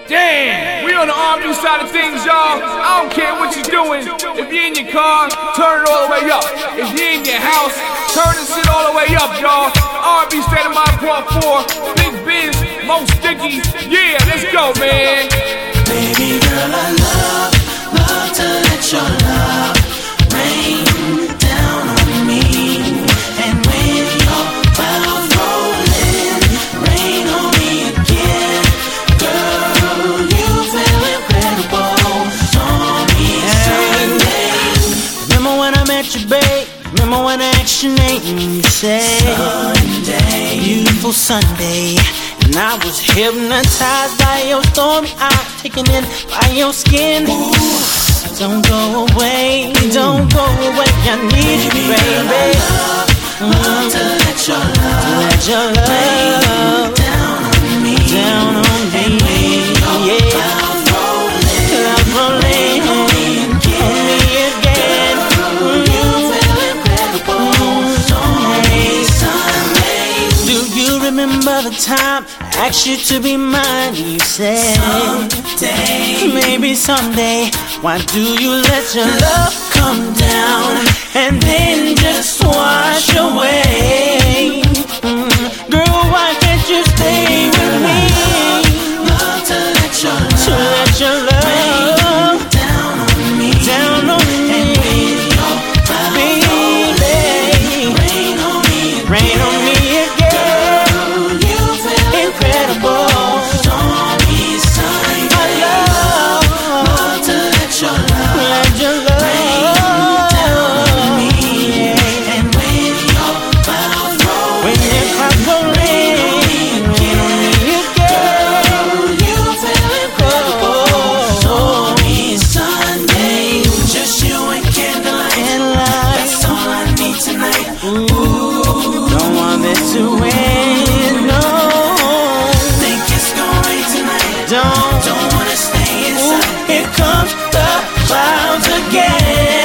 Damn, we on the R&B side of things, y'all. I don't care what you're doing. If you're in your car, turn it all the way up. If you're in your house, turn this shit all the way up, y'all. R&B State of Mind Part 4, Big Biz, Most Sticky. Yeah, let's go, man. Baby girl, I love to let your love rain down on me. And when your clouds rollin', rain on me again. Girl, you feel incredible on me Sunday. Remember when I met you, babe? Remember when I asked your name and you said Sunday, beautiful Sunday. And I was hypnotized by your stormy eyes, taken in by your skin. Ooh. Don't go away, don't go away. I need you, baby. Love to let your love rain down on me, down on me. Yeah, clouds rolling on me again. You feel incredible on me Sunday. Do you remember the time I asked you to be mine? You said someday, maybe someday. Why do you let your love come down and then just wash away? Girl, why can't you stay with me? Love to let your love rain down on me, down on me. And when your clouds baby, rain on me again. Girl, you feel incredible on me Sunday. I love to let your love rain down on me. Yeah. And when your clouds roll, rain on me again. Girl, you feel incredible on me Sunday. Just you and candlelight, that's all I need tonight. Ooh, don't want this to end, no. Think it's gonna rain tonight. Don't wanna stay inside. Ooh, here comes the clouds again.